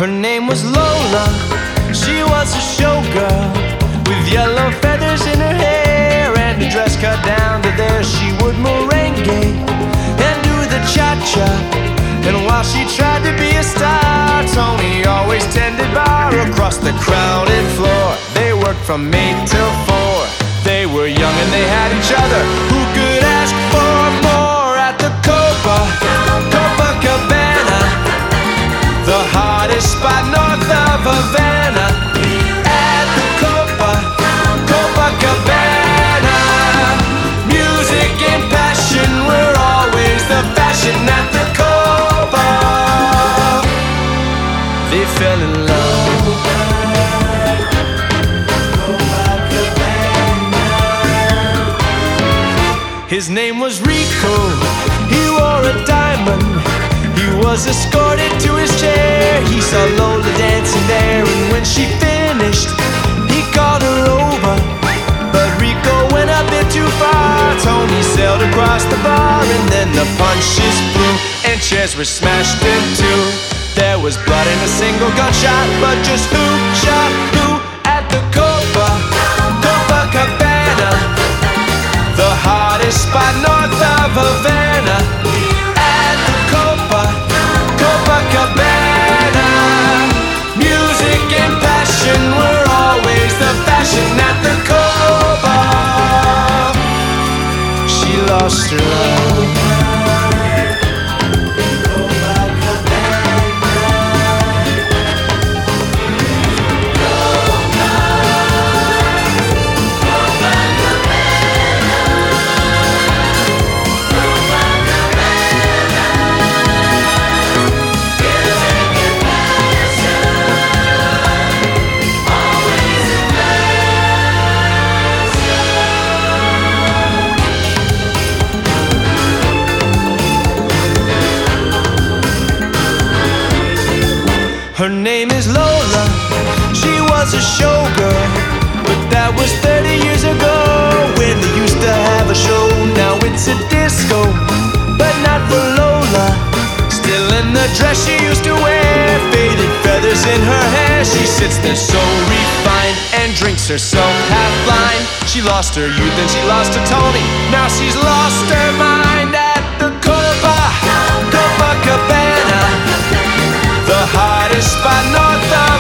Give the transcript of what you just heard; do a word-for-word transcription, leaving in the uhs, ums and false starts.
Her name was Lola, she was a showgirl, with yellow feathers in her hair and a dress cut down to there. She would merengue and do the cha-cha, and while she tried to be a star, Tony always tended bar across the crowded floor. They worked from eight till four. They were young and they had each other. Who could ask for more at the Copa, Copacabana, the hottest spot north of Havana? At the Copa, Copacabana, music and passion were always the fashion at the Copa. They fell in love. His name was Rico, he wore a diamond. He was escorted to his chair. He saw Lola dancing there, and when she finished, he called her over. But Rico went a bit too far. Tony sailed across the bar, and then the punches flew, and chairs were smashed in two. There was blood and a single gunshot, but just who shot who at the Copa, Copacabana, the hottest spot north of Havana? At the Copa, Copacabana, music and passion were always the fashion at the Copa. She lost her love. Her name is Lola, she was a showgirl, but that was thirty years ago, when they used to have a show. Now it's a disco, but not for Lola. Still in the dress she used to wear, faded feathers in her hair. She sits there so refined and drinks herself half blind. She lost her youth and she lost her Tony. Now she's lost her mind at the Copa, Copacabana, the hottest spot north of